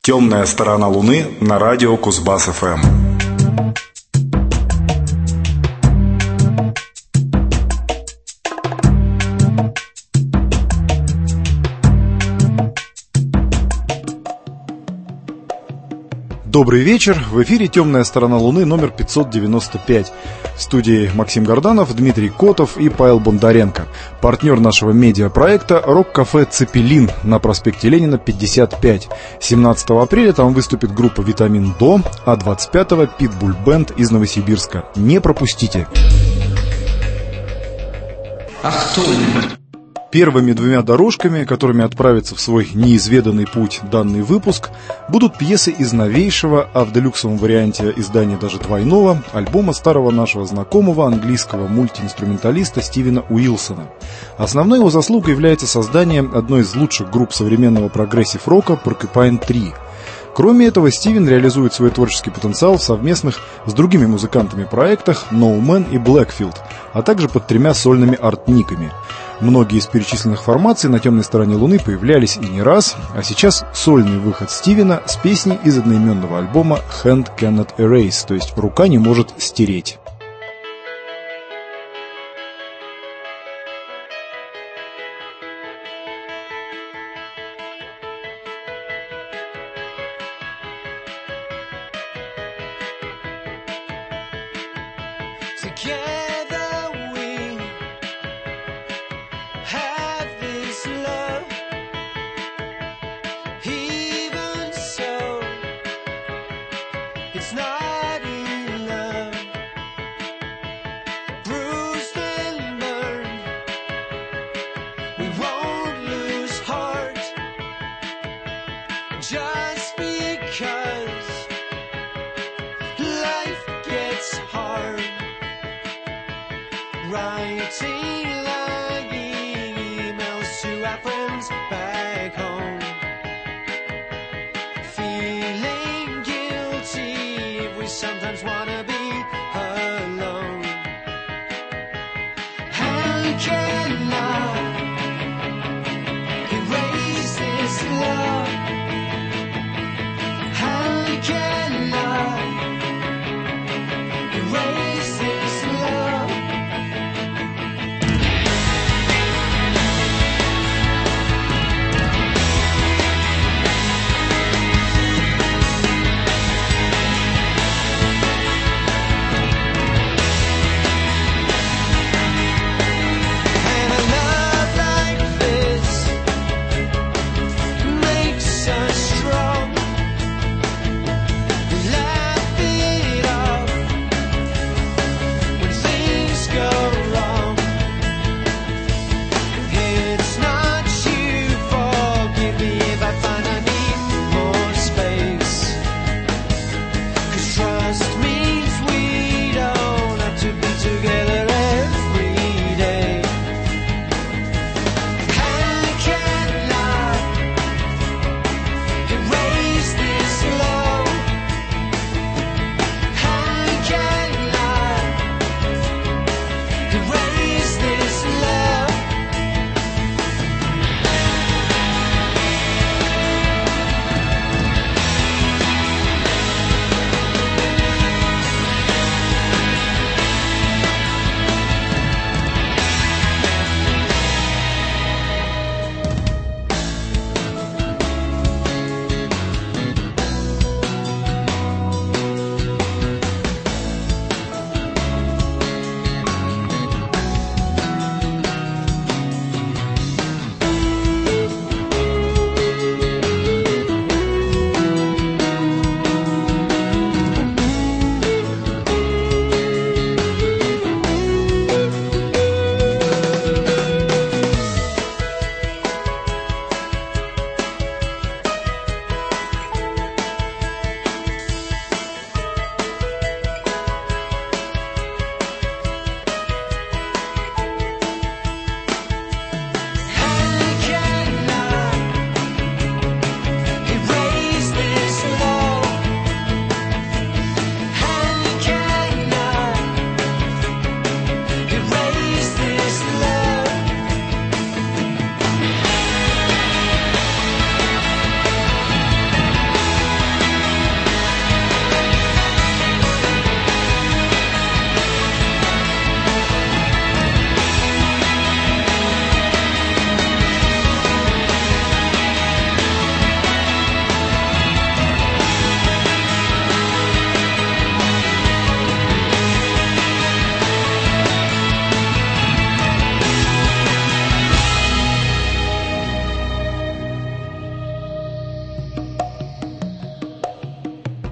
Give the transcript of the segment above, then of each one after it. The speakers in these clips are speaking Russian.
Темная сторона Луны на радио Кузбасс-ФМ. Добрый вечер. В эфире «Темная сторона Луны» номер 595. В студии Максим Горданов, Дмитрий Котов и Павел Бондаренко. Партнер нашего медиапроекта «Рок-кафе Цепелин» на проспекте Ленина, 55. 17 апреля там выступит группа «Витамин До», а 25-го «Питбуль Бэнд» из Новосибирска. Не пропустите. Первыми двумя дорожками, которыми отправится в свой неизведанный путь данный выпуск, будут пьесы из новейшего, а в делюксовом варианте издания даже двойного, альбома старого нашего знакомого английского мультиинструменталиста Стивена Уилсона. Основной его заслугой является создание одной из лучших групп современного прогрессив-рока Porcupine Tree. Кроме этого, Стивен реализует свой творческий потенциал в совместных с другими музыкантами проектах No Man и Blackfield, а также под 3 сольными арт-никами. Многие из перечисленных формаций на темной стороне Луны появлялись и не раз, а сейчас сольный выход Стивена с песней из одноименного альбома Hand Cannot Erase, то есть рука не может стереть.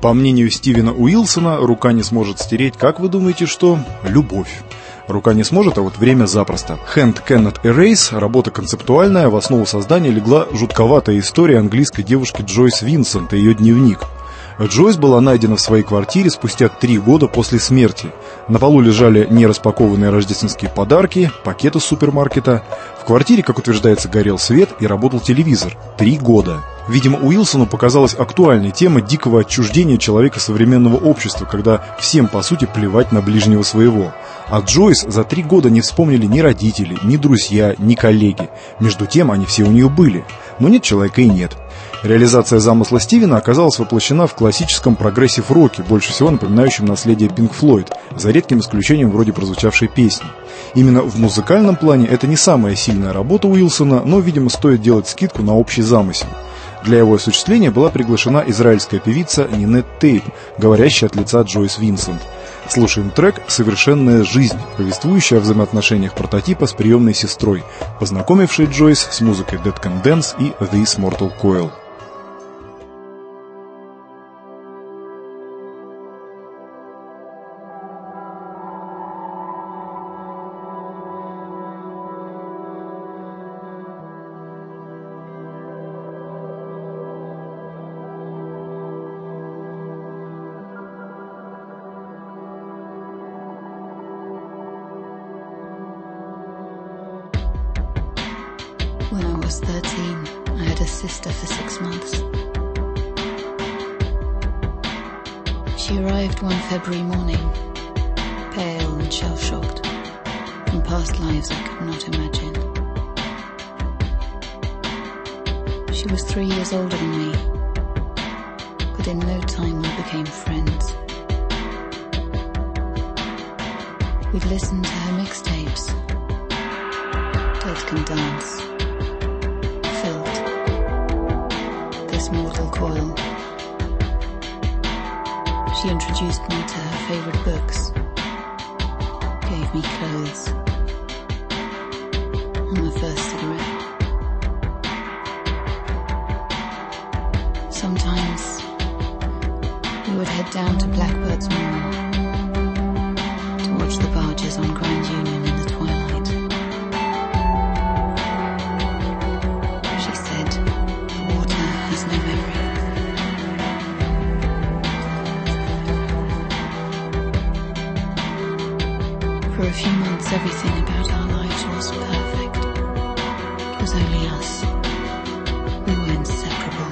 По мнению Стивена Уилсона, рука не сможет стереть, как вы думаете, что? Любовь. Рука не сможет, а вот время запросто. Hand Cannot Erase, работа концептуальная, в основу создания легла жутковатая история английской девушки Джойс Винсент и ее дневник. Джойс была найдена в своей квартире спустя 3 года после смерти. На полу лежали нераспакованные рождественские подарки, пакеты с супермаркета. В квартире, как утверждается, горел свет и работал телевизор. 3 года. Видимо, Уилсону показалась актуальной тема дикого отчуждения человека современного общества, когда всем, по сути, плевать на ближнего своего. А Джойс за 3 года не вспомнили ни родители, ни друзья, ни коллеги. Между тем, они все у нее были. Но нет человека и нет. Реализация замысла Стивена оказалась воплощена в классическом прогрессив-роке, больше всего напоминающем наследие Pink Floyd, за редким исключением вроде прозвучавшей песни. Именно в музыкальном плане это не самая сильная работа Уилсона, но, видимо, стоит делать скидку на общий замысел. Для его осуществления была приглашена израильская певица Нинет Тейп, говорящая от лица Джойс Винсент. Слушаем трек «Совершенная жизнь», повествующий о взаимоотношениях прототипа с приемной сестрой, познакомившей Джойс с музыкой Dead Can Dance и This Mortal Coil. When I was 13, I had a sister for 6 months. She arrived one February morning, pale and shell-shocked, from past lives I could not imagine. She was 3 years older than me, but in no time we became friends. We'd listen to her mixtapes, Dead Can Dance, This Mortal Coil. She introduced me to her favorite books, gave me clothes, and my first cigarette. Sometimes we would head down to Blackbird's Moor to watch the barges on Grand Union in the twilight. She said, the water has no memory. For a few months, everything about our lives was perfect. It was only us. We were inseparable.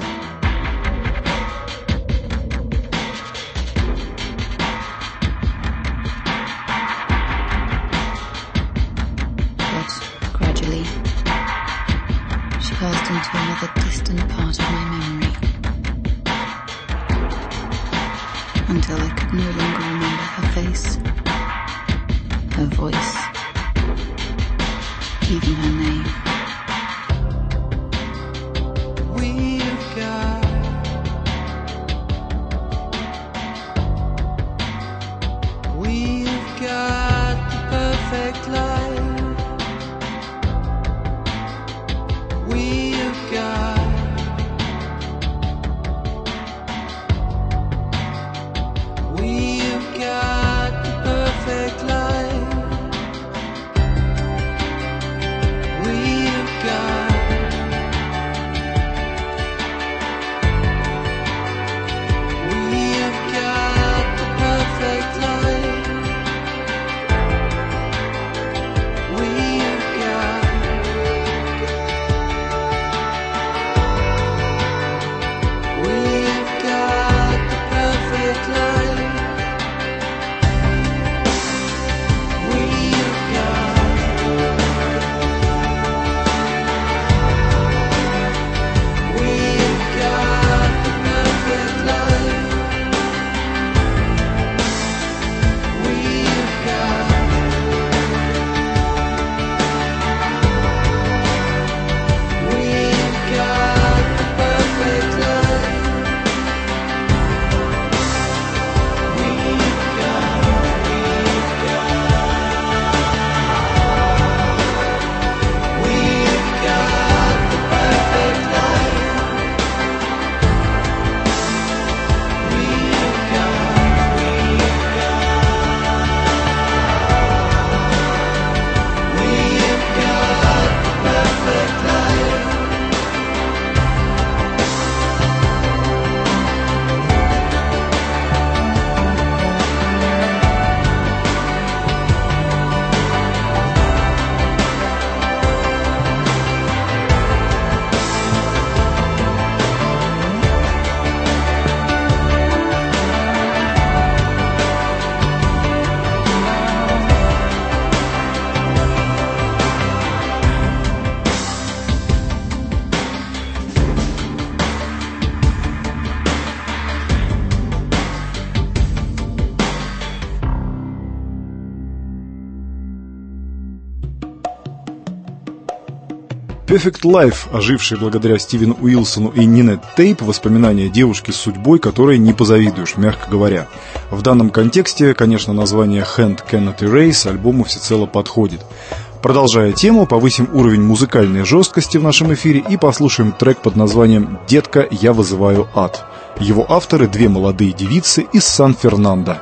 But gradually, she passed into another distant part of my memory, until I could no longer remember her face, her voice, even her name. We've got the perfect life. We've got the perfect life. We've Perfect Life, оживший благодаря Стивену Уилсону и Нинет Тейп, воспоминания девушки с судьбой, которой не позавидуешь, мягко говоря. В данном контексте, конечно, название Hand Cannot Erase альбому всецело подходит. Продолжая тему, повысим уровень музыкальной жесткости в нашем эфире и послушаем трек под названием «Детка, я вызываю ад». Его авторы — две молодые девицы из Сан-Фернандо.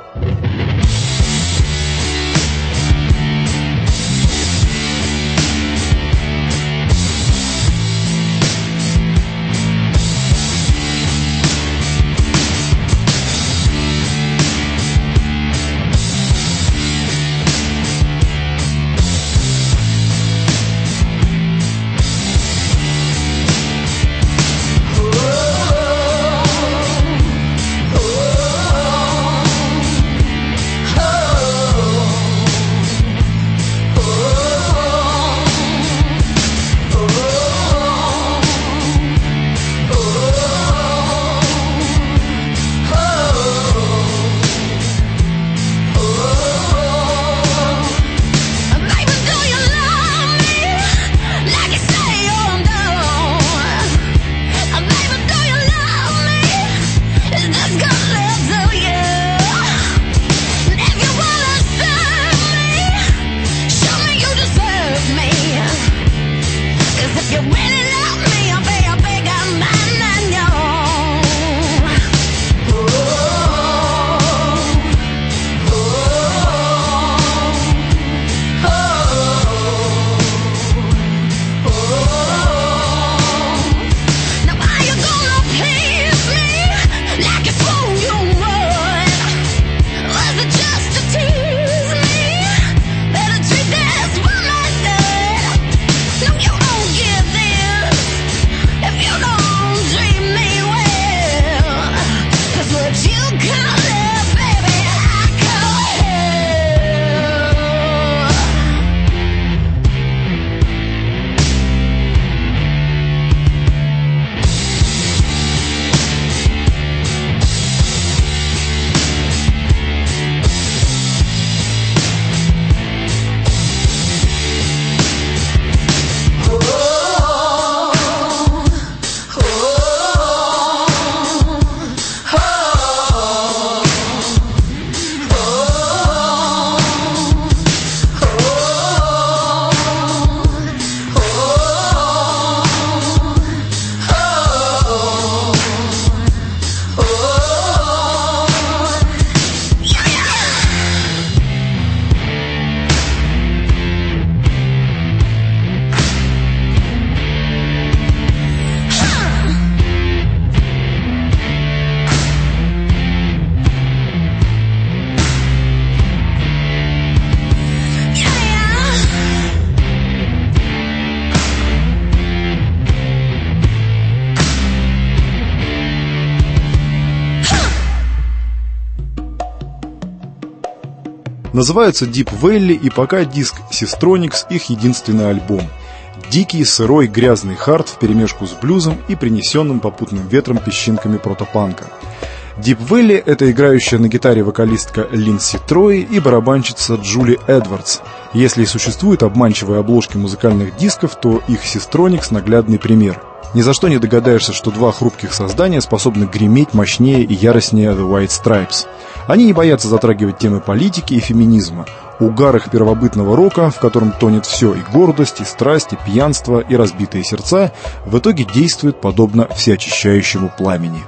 Называются Deep Valley, и пока диск Sistronix их единственный альбом. Дикий, сырой, грязный хард вперемешку с блюзом и принесенным попутным ветром песчинками протопанка. Deep Valley — это играющая на гитаре вокалистка Линдси Трой и барабанщица Джули Эдвардс. Если и существуют обманчивые обложки музыкальных дисков, то их Sistronix — наглядный пример. Ни за что не догадаешься, что два хрупких создания способны греметь мощнее и яростнее The White Stripes. Они не боятся затрагивать темы политики и феминизма. Угар их первобытного рока, в котором тонет все — и гордость, и страсть, и пьянство, и разбитые сердца, в итоге действует подобно всеочищающему пламени.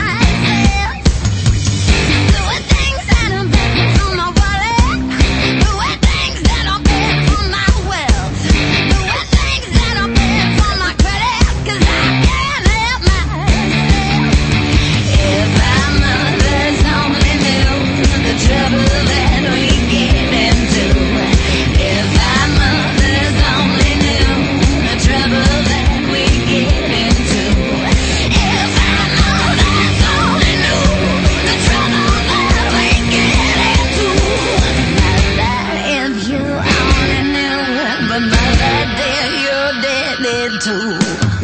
Doing things that are better for my wallet. too.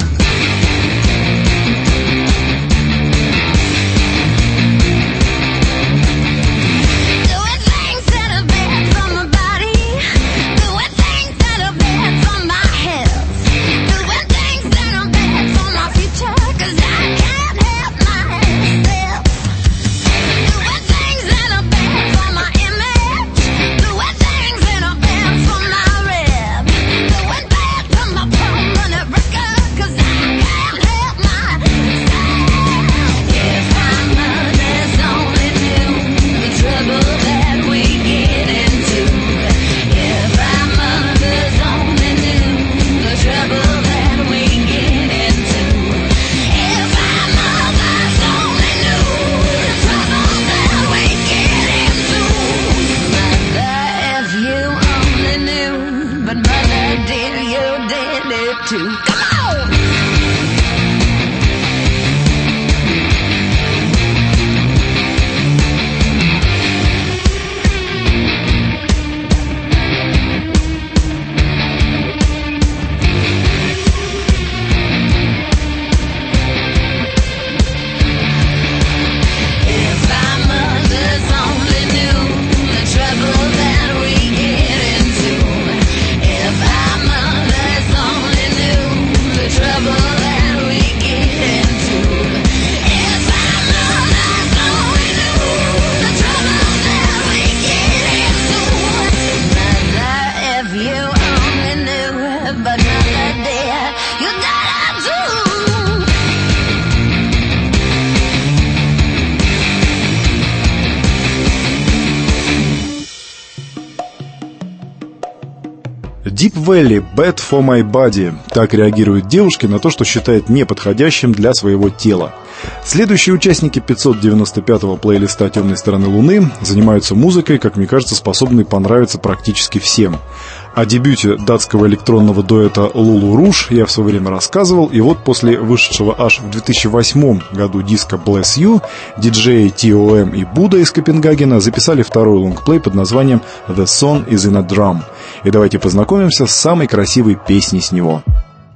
Deep Valley, Bad for My Body. Так реагируют девушки на то, что считают неподходящим для своего тела. Следующие участники 595-го плейлиста «Темной стороны Луны» занимаются музыкой, как мне кажется, способной понравиться практически всем. О дебюте датского электронного дуэта Lulu Rouge я в свое время рассказывал, и вот после вышедшего аж в 2008 году диска Bless You, диджеи TOM и Будда из Копенгагена записали второй лонгплей под названием The Song is in a Drum. И давайте познакомимся с самой красивой песней с него.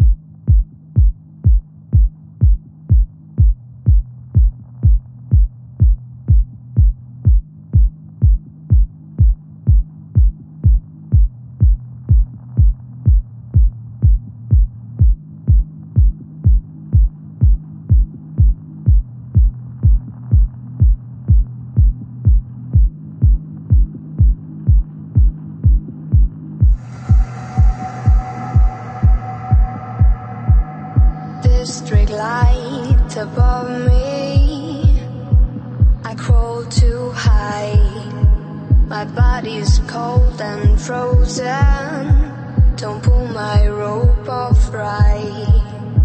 District light above me, I crawl too high. My body's cold and frozen. Don't pull my rope off right.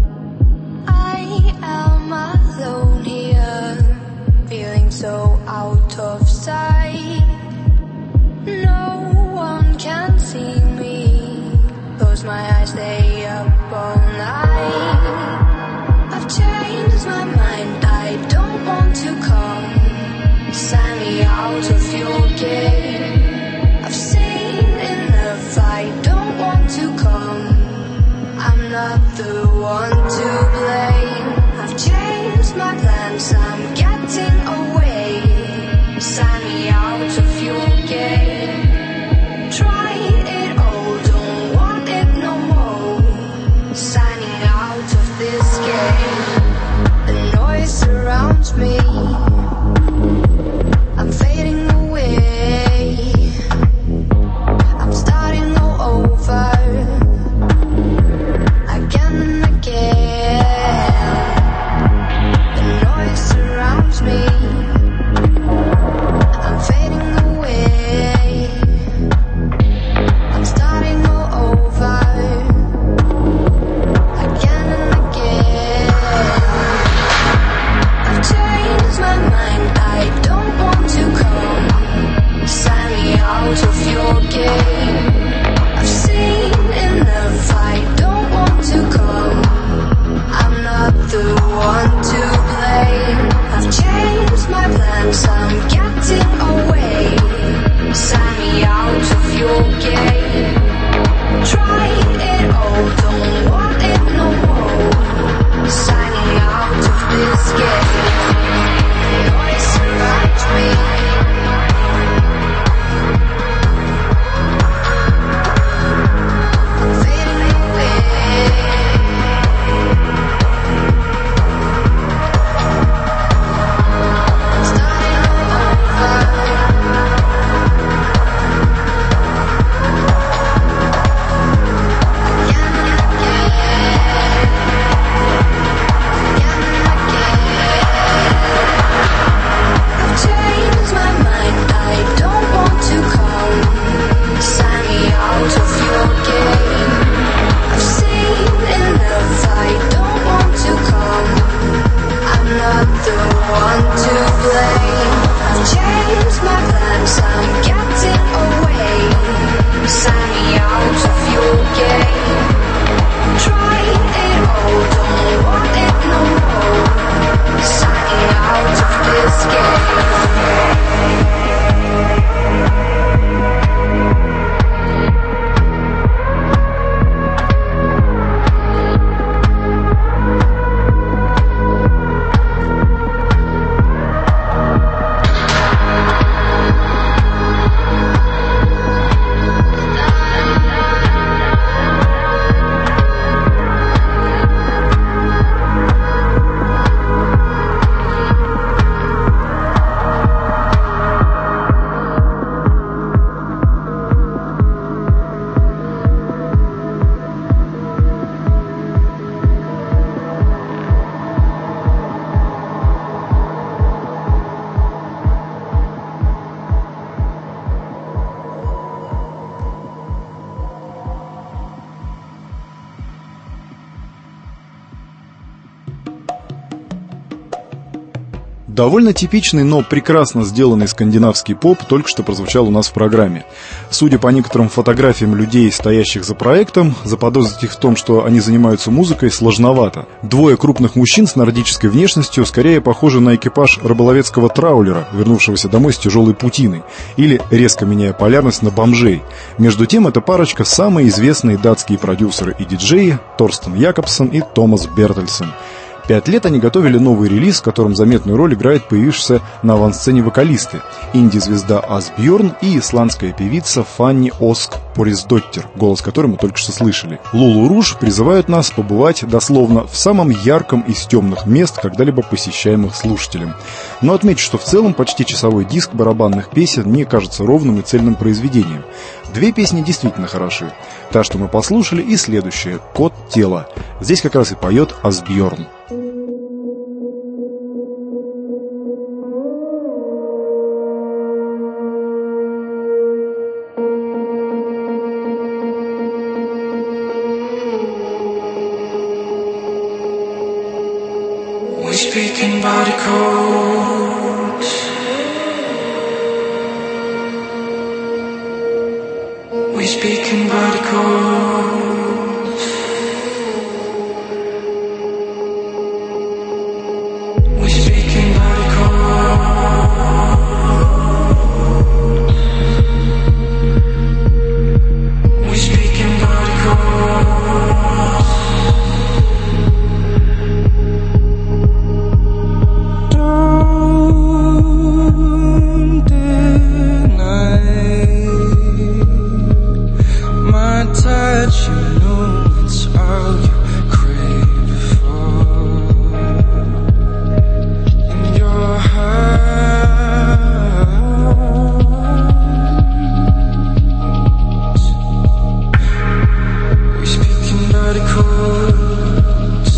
I am alone here, feeling so out of sight. No one can see me. Close my eyes, stay up all night. I've changed my mind, I don't want to come. Sign me out of your game. I've seen enough, I don't want to come. I'm not the one to blame. I've changed my plans, I'm getting away. Sign me out of your game. Try it all, don't want it no more. Signing out of this game. The noise surrounds me, I'm fading away. I'm starting all over, again and again. The noise surrounds me, I'm fading away. I'm starting all over, again and again. I've changed my mind, I don't want to come. Sign me out of your game. I've seen enough, I don't want to come. I'm not the one to blame. I've changed my plans, I'm getting away. Sign me out of your game. Try it all, don't want it no more. Довольно типичный, но прекрасно сделанный скандинавский поп только что прозвучал у нас в программе. Судя по некоторым фотографиям людей, стоящих за проектом, заподозрить их в том, что они занимаются музыкой, сложновато. Двое крупных мужчин с нордической внешностью скорее похожи на экипаж рыболовецкого траулера, вернувшегося домой с тяжелой путиной, или, резко меняя полярность, на бомжей. Между тем, эта парочка — самые известные датские продюсеры и диджеи Торстен Якобсон и Томас Бертельсен. 5 лет они готовили новый релиз, в котором заметную роль играет появившаяся на авансцене вокалисты, инди-звезда Асбьорн и исландская певица Фанни Оск Порисдоттер, голос которой мы только что слышали. Лулу Руж призывают нас побывать, дословно, в самом ярком из темных мест, когда-либо посещаемых слушателем. Но отмечу, что в целом почти часовой диск барабанных песен не кажется ровным и цельным произведением. 2 песни действительно хороши. Та, что мы послушали, и следующая «Код тела». Здесь как раз и поет Асбьорн. We speak in body codes. We speak in body codes. We speak in body codes. We speak in body codes. Don't deny my touch, you know it's all you crave for. In your heart, we speak in body codes.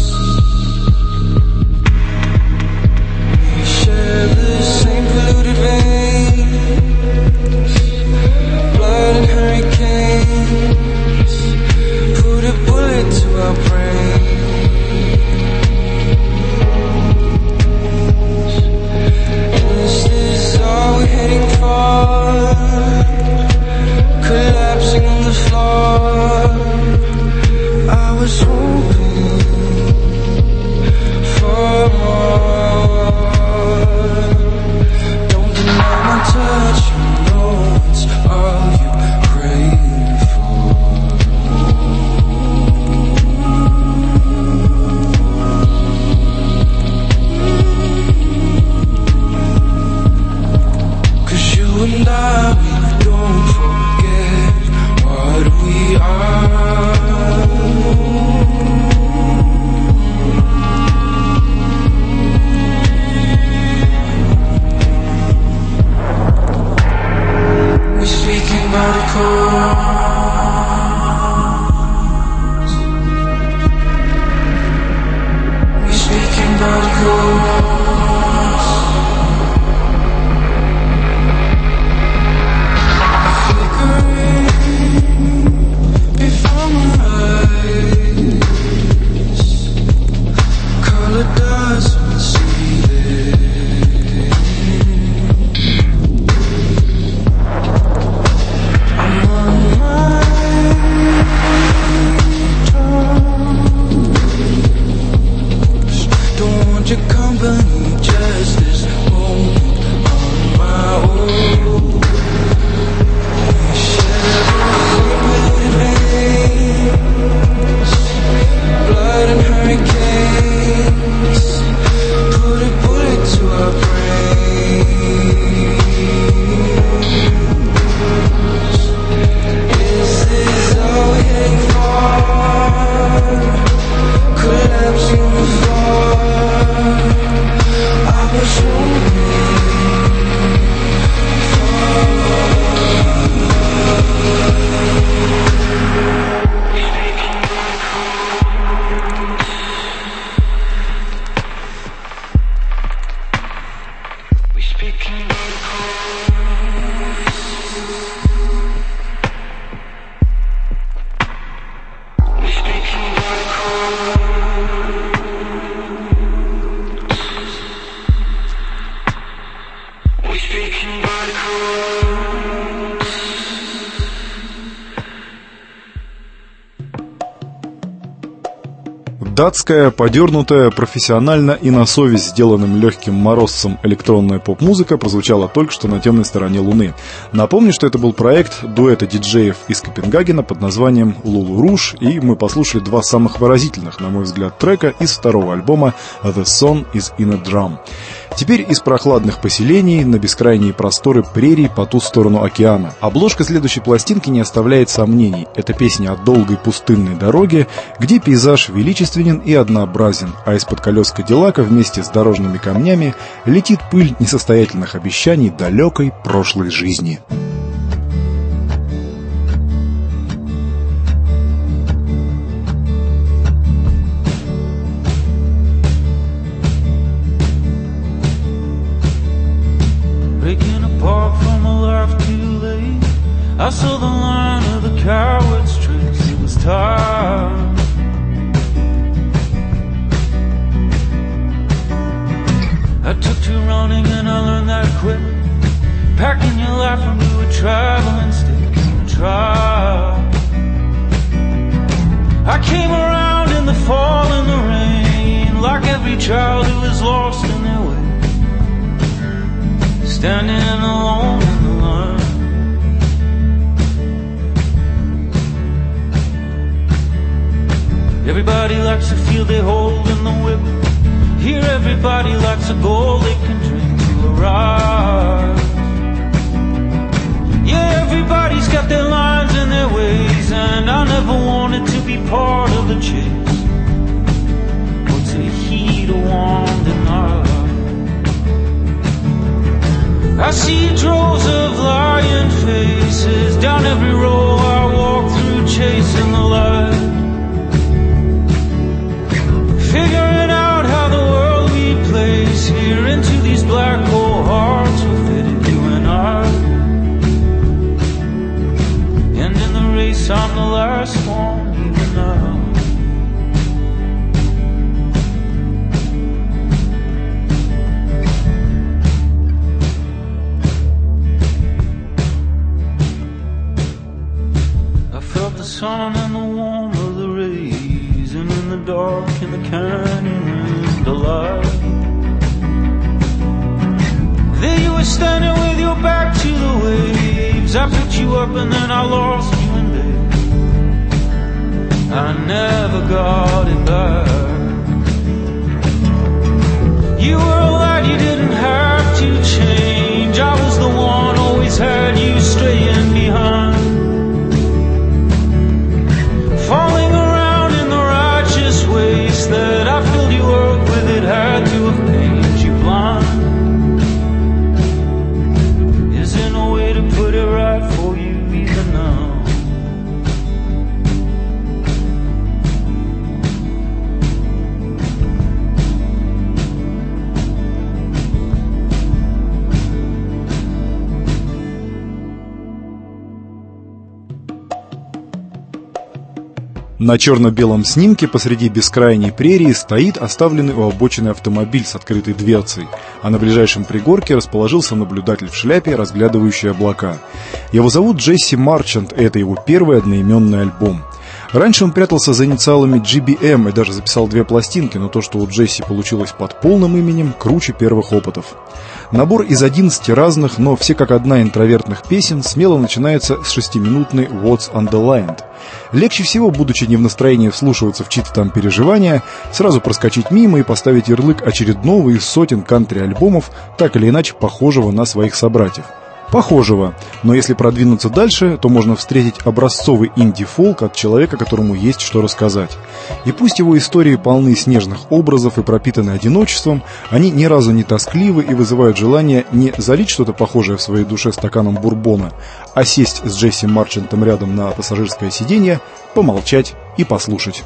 We share the same polluted veins, blood and hurricanes. Put a bullet to our brains. Датская, подернутая профессионально и на совесть сделанным легким морозцем электронная поп-музыка прозвучала только что на темной стороне Луны. Напомню, что это был проект дуэта диджеев из Копенгагена под названием «Лулу Руж», и мы послушали два самых выразительных, на мой взгляд, трека из второго альбома «The Song is in a Drum». Теперь из прохладных поселений на бескрайние просторы прерий по ту сторону океана. Обложка следующей пластинки не оставляет сомнений. Это песня о долгой пустынной дороге, где пейзаж величественен и однообразен, а из-под колес Кадиллака вместе с дорожными камнями летит пыль несостоятельных обещаний далекой прошлой жизни. I saw the line of the coward's tricks, it was time. I took to running and I learned that quick. Packing your life into a traveling stick, try. I came around in the fall and the rain, like every child who is lost in their way, standing alone in the line. Everybody likes a feel they hold in the whip. Here everybody likes a goal they can drink to arrive. Yeah, everybody's got their lines and their ways, and I never wanted to be part of the chase, or to heed a wanting life. I see droves of lying faces down every row I walk through, chasing the light, figuring out how the world we place here into these black hole hearts will fit in, you and I. And in the race I'm the last one, even now. I felt the sun and the warmth of the rays, and in the dark in the canyon and the light. There you were standing with your back to the waves. I picked you up and then I lost you in bed. I never got it back. You were a light, you didn't have to change. I was the one, always had you straying behind, falling around in the righteous ways that I filled you up with. It had to have made you blind. Is there no way to put it right for you even now? На черно-белом снимке посреди бескрайней прерии стоит оставленный у обочины автомобиль с открытой дверцей, а на ближайшем пригорке расположился наблюдатель в шляпе, разглядывающий облака. Его зовут Джесси Марчант, и это его первый одноименный альбом. Раньше он прятался за инициалами GBM и даже записал 2 пластинки, но то, что у Джесси получилось под полным именем, круче первых опытов. Набор из 11 разных, но все как одна интровертных песен смело начинается с 6-минутной «What's Underlined». Легче всего, будучи не в настроении вслушиваться в чьи-то там переживания, сразу проскочить мимо и поставить ярлык очередного из сотен кантри-альбомов, так или иначе похожего на своих собратьев. Похожего, но если продвинуться дальше, то можно встретить образцовый инди-фолк от человека, которому есть что рассказать. И пусть его истории полны снежных образов и пропитаны одиночеством, они ни разу не тоскливы и вызывают желание не залить что-то похожее в своей душе стаканом бурбона, а сесть с Джесси Марчантом рядом на пассажирское сиденье, помолчать и послушать.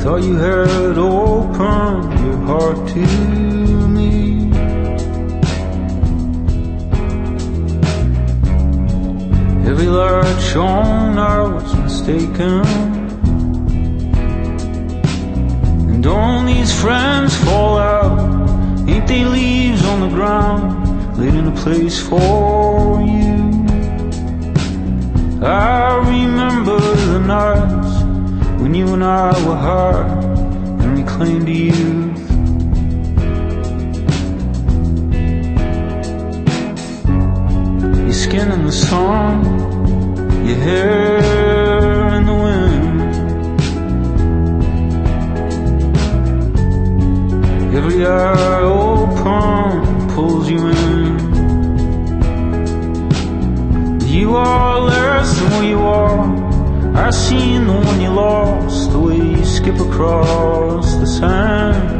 thought you had opened your heart to me. Every light shone, I was mistaken. And don't these friends fall out? Ain't they leaves on the ground, laid in a place for you? I remember the nights when you and I were high and reclaimed youth. Your skin in the sun, your hair in the wind. Every eye open pulls you in. You are less than what you are. I seen the one you lost, the way you skip across the sand,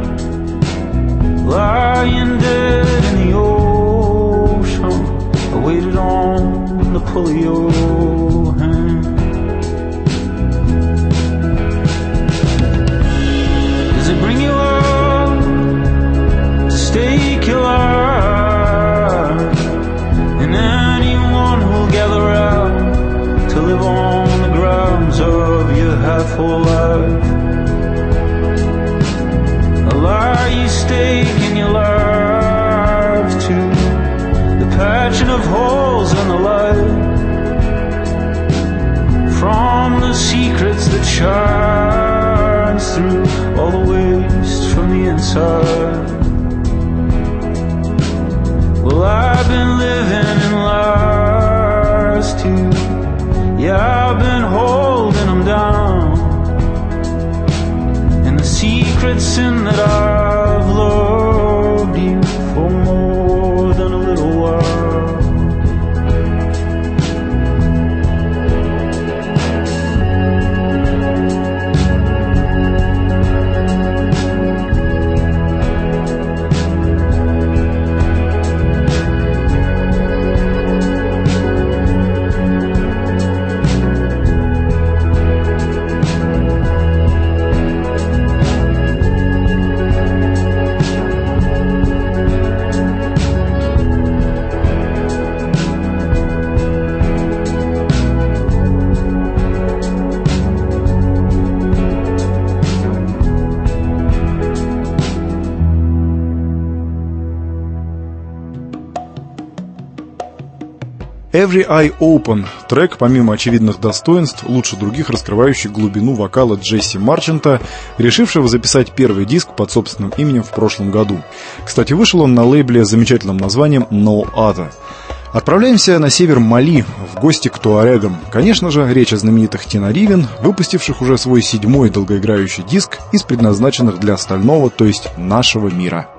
lying dead in the ocean. I waited on the pull of your hand. Does it bring you up to stake your life? And anyone who'll gather out to live on the grounds of your half-whole life? A lie you stake in your life to the patching of holes in the light, from the secrets that shines through all the waste from the inside. Well, I've been living in lies too. Yeah, I've been holding them down, and the secret's in that I've loved you for more than a little while. Every Eye Open – трек, помимо очевидных достоинств, лучше других раскрывающий глубину вокала Джесси Марчанта, решившего записать первый диск под собственным именем в прошлом году. Кстати, вышел он на лейбле с замечательным названием No Other. Отправляемся на север Мали, в гости к туарегам. Конечно же, речь о знаменитых Тенаривен, выпустивших уже свой 7-й долгоиграющий диск из предназначенных для остального, то есть нашего мира.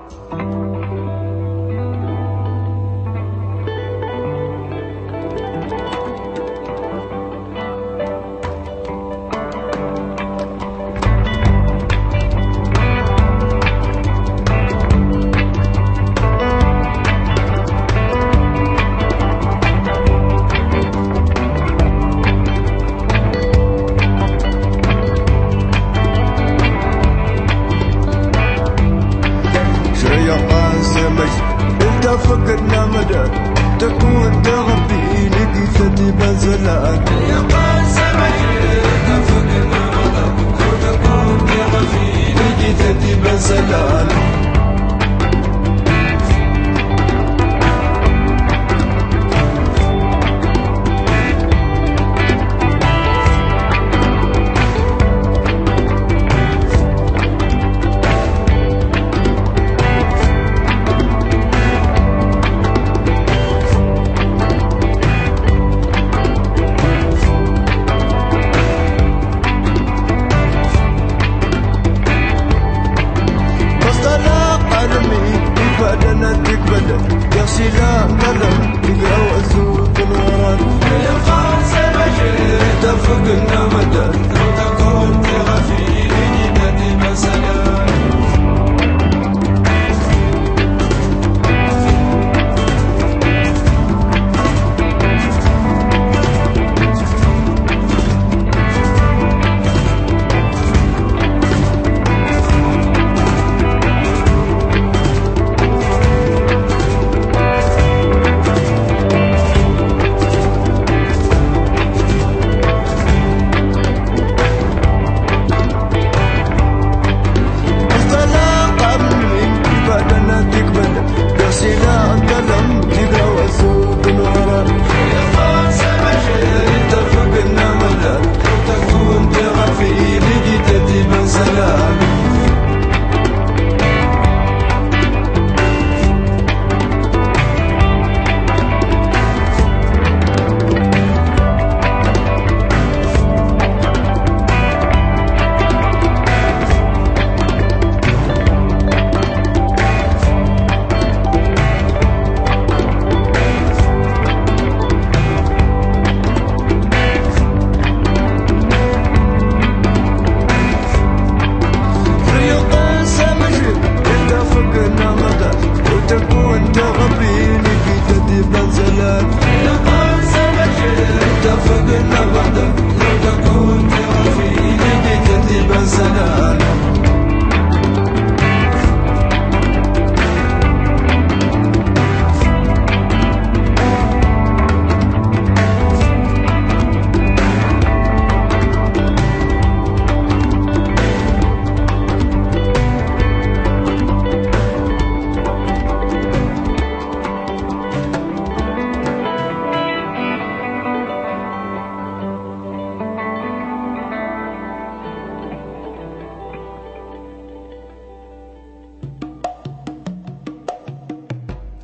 Your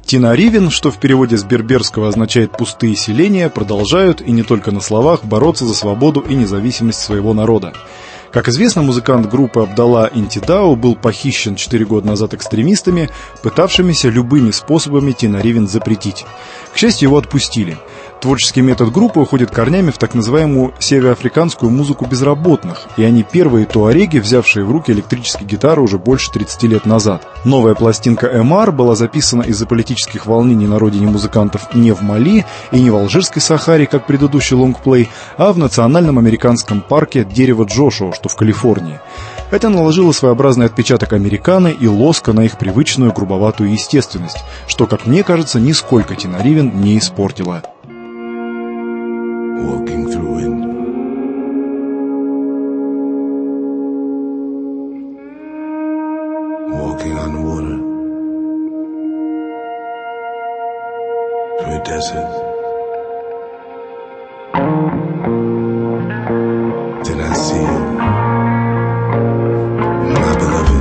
Тинаривен, что в переводе с берберского означает «пустые селения», продолжают, и не только на словах, бороться за свободу и независимость своего народа. Как известно, музыкант группы Абдалла Интидау был похищен 4 года назад экстремистами, пытавшимися любыми способами Тинаривен запретить. К счастью, его отпустили. Творческий метод группы уходит корнями в так называемую североафриканскую музыку безработных, и они первые туареги, взявшие в руки электрические гитары уже больше 30 лет назад. Новая пластинка «Эмар» была записана из-за политических волнений на родине музыкантов не в Мали и не в Алжирской Сахаре, как предыдущий лонгплей, а в национальном американском парке «Дерево Джошуа», что в Калифорнии. Это наложило своеобразный отпечаток американо и лоска на их привычную грубоватую естественность, что, как мне кажется, нисколько Тинаривен не испортило. Walking through it, walking on water, through a desert. Then I see you, my beloved.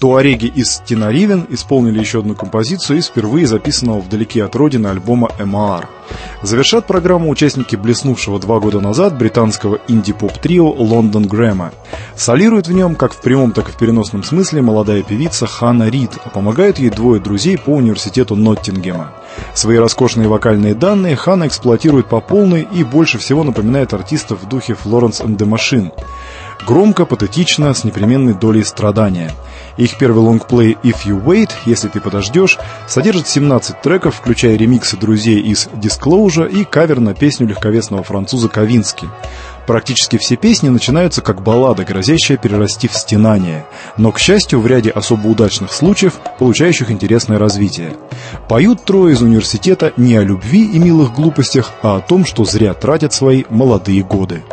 Туареги из Тенаривен исполнили еще одну композицию из впервые записанного вдалеке от родины альбома «Эмаар». Завершат программу участники блеснувшего 2 года назад британского инди-поп-трио «Лондон Грэма». Солирует в нем, как в прямом, так и в переносном смысле, молодая певица Ханна Рид, а помогают ей двое друзей по университету Ноттингема. Свои роскошные вокальные данные Ханна эксплуатирует по полной и больше всего напоминает артистов в духе Florence and the Machine. Громко, патетично, с непременной долей страдания. Их первый лонгплей «If You Wait», «Если ты подождешь», содержит 17 треков, включая ремиксы друзей из Disclosure и кавер на песню легковесного француза Ковински. Практически все песни начинаются как баллада, грозящая перерасти в стенание, но, к счастью, в ряде особо удачных случаев, получающих интересное развитие. Поют трое из университета не о любви и милых глупостях, а о том, что зря тратят свои молодые годы.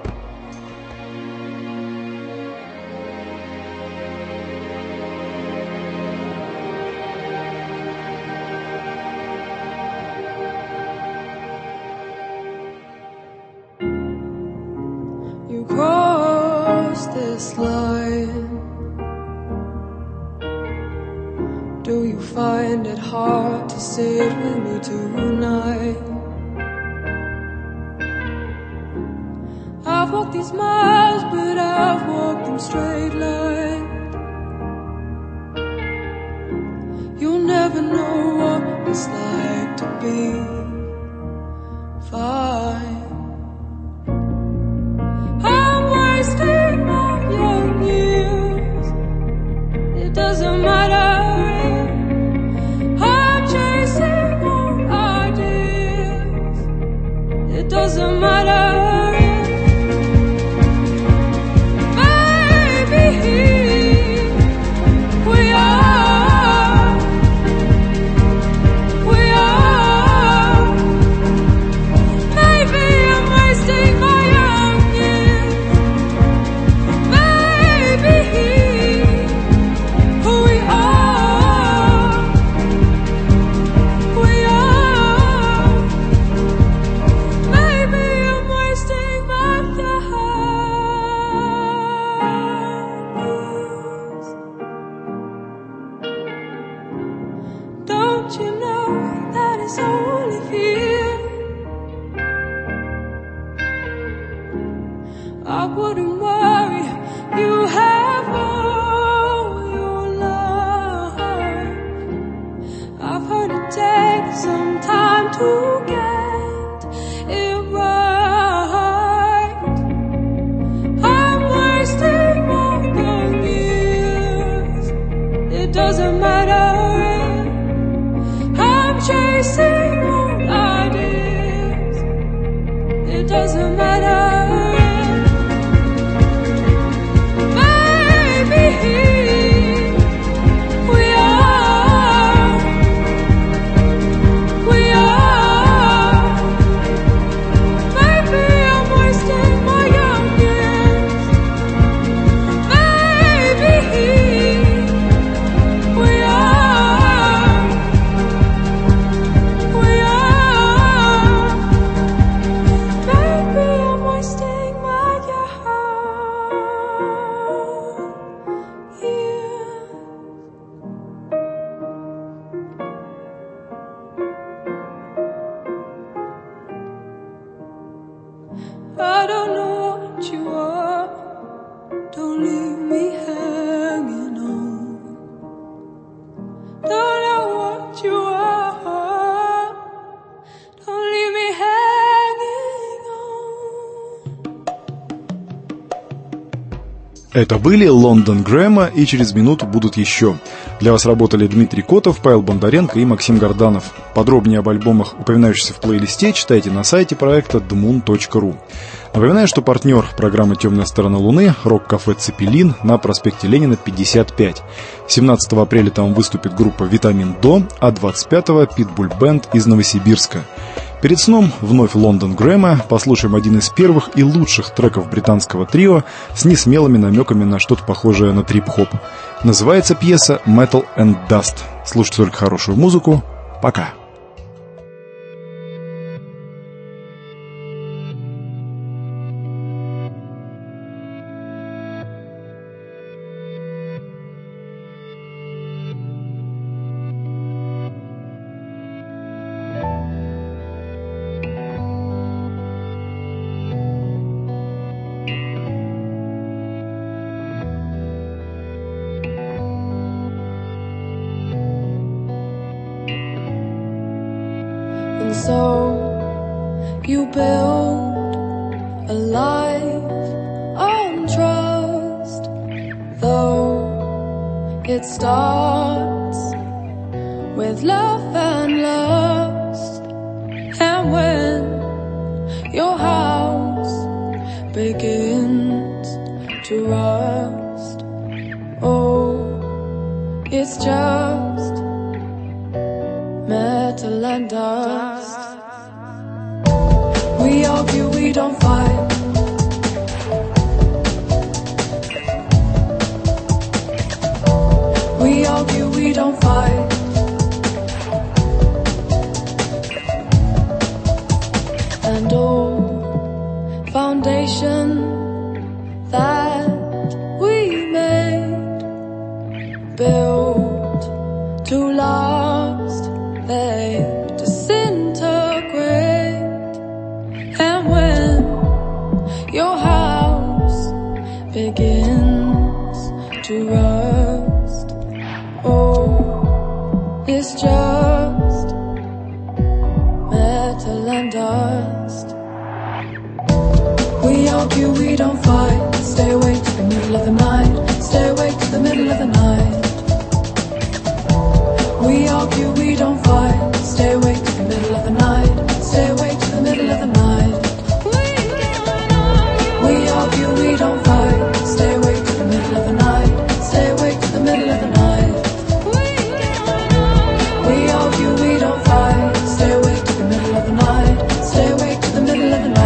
Do you find it hard to sit with me tonight? I've walked these miles, but I've walked them straight line. You'll never know what it's like to be fine. I'm wasting my young years. It doesn't matter. It doesn't matter. I wouldn't worry, you have all your life. I've heard it takes some time to get it right. I'm wasting my young years. It doesn't matter. I'm chasing old ideas. It doesn't matter. I don't know what you are. Don't leave me hanging on. Don't know what you are. Don't leave me hanging on. Это были Лондон Грэма, и через минуту будут еще. Для вас работали Дмитрий Котов, Павел Бондаренко и Максим Горданов. Подробнее об альбомах, упоминающихся в плейлисте, читайте на сайте проекта dmoon.ru. Напоминаю, что партнер программы «Темная сторона Луны» — рок-кафе «Цепелин» на проспекте Ленина, 55. 17 апреля там выступит группа «Витамин До», а 25-го — Питбуль Бэнд из Новосибирска. Перед сном вновь Лондон Грэма, послушаем один из первых и лучших треков британского трио с несмелыми намеками на что-то похожее на трип-хоп. Называется пьеса «Metal and Dust». Слушайте только хорошую музыку. Пока. so you build a life on trust, though it starts with love and lust. And when your house begins to rust, oh, it's just metal and dust. We argue, we don't fight. We argue, we don't fight. And oh, foundation that we made, built to last, they disintegrate. And when your house begins to rust, oh, it's just metal and dust. We argue, we don't fight. Stay awake to the middle of the night. Stay awake to the middle of the night. We argue, we don't fight. Stay awake to the middle of the night. Stay awake to the middle of the night. We argue, we don't fight. Stay awake to the middle of the night. Stay awake to the middle of the night. We argue, we don't fight. Stay awake to the middle of the night. Stay awake to the middle of the night.